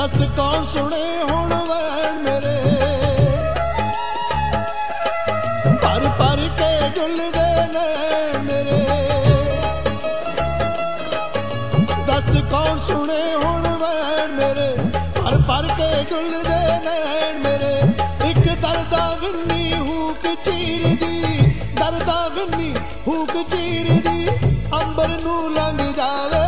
दस कौन सुने हुण वैण मेरे पर पर के डुलदे नैण मेरे दस कौन सुने हुण वैण मेरे पर पर के डुलदे नैण मेरे एक दरदा विन्नी हूक चीर दी दरदा विन्नी हूक चीर दी अंबर नू लंघ जावे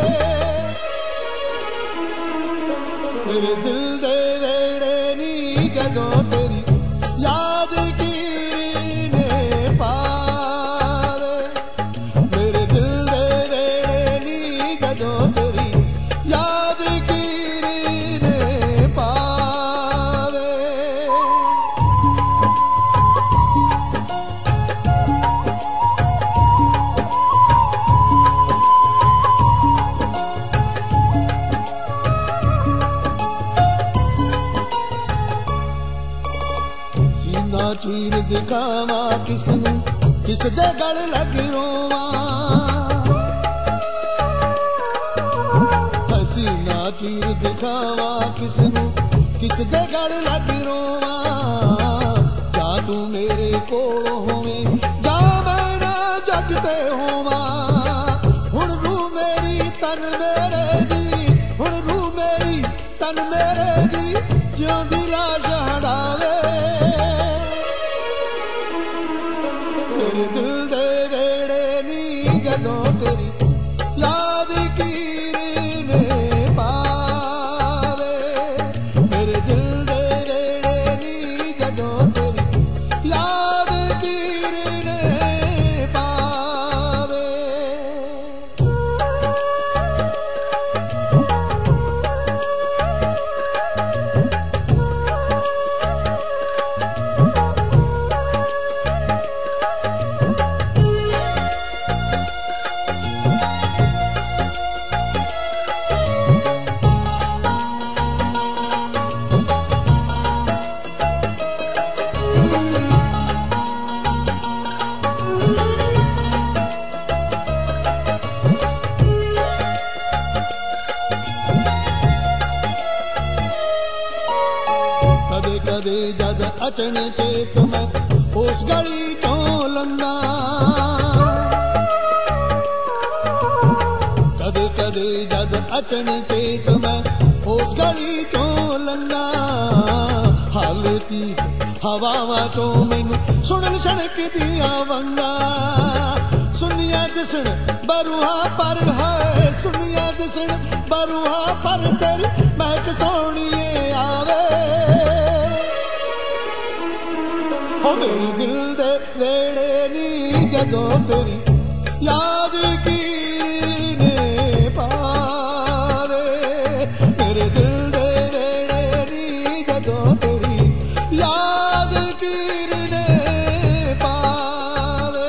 मेरे दिल दे वेड़े नी जदों तेरी याद कीरी ने पावे मेरे दिल दे वेड़े नी जदों तेरी याद कीरी ने पावे सीना चीर दिखावा किसनू किस दे गल लग रोवा सीना चीर दिखावा किसनू किस दे गल लग रोवा जा तू मेरे कोल होवे जा मैं ना जग ते होवा हुण रू मेरी तन मेरे दी हुण रू मेरी तन मेरे दी जिउंदी लाश हड़ावे मेरे दिल दे वेड़े नी जदों तेरी याद कीरी ने पावे मेरे दिल दे वेड़े नी जदों तेरी याद कीरी ने पावे कदे कदे जद अचन चेत मैं उस गली चों लंघा कदे कदे जद अचन चेत मैं उस गली चों लंघा हाले की हवावां चों मैनू सुनन सड़क दियां वंगा सुनिया दिसण बरूहा पर है सुनिया दिसण बरूहा पर तेरी महक सोहणीए आवे मेरे दिल दे वेड़े नी जदों तेरी याद कीरी ने पावे मेरे दिल दे वेड़े नी जदों तेरी याद कीरी ने पावे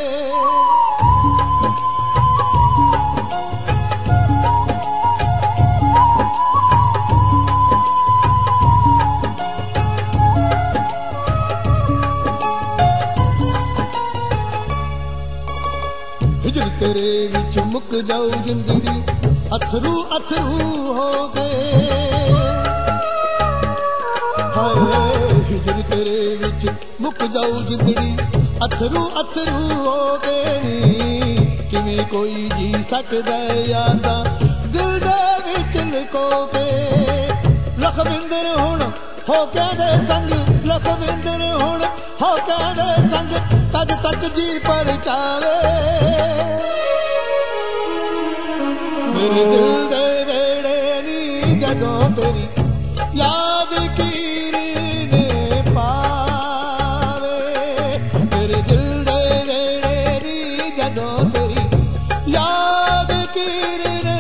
हिजर तेरे विच मुक जाऊ जिंदगी अथरू अथरू हो गए हाय हिजर तेरे विच मुक जाऊ जिंदगी अथरू अथरू हो गए किवें कोई जी सकदा यादां दिल दे विच लुको के लखविंदर हुण हो क्या दे संग लखविंदर हुण हो क्या दे संग तद तक जी परचावे मेरे दिल दे वेड़े नी जदों तेरी याद कीरी ने पावे मेरे दिल दे वेड़े नी जदों तेरी याद कीरी ने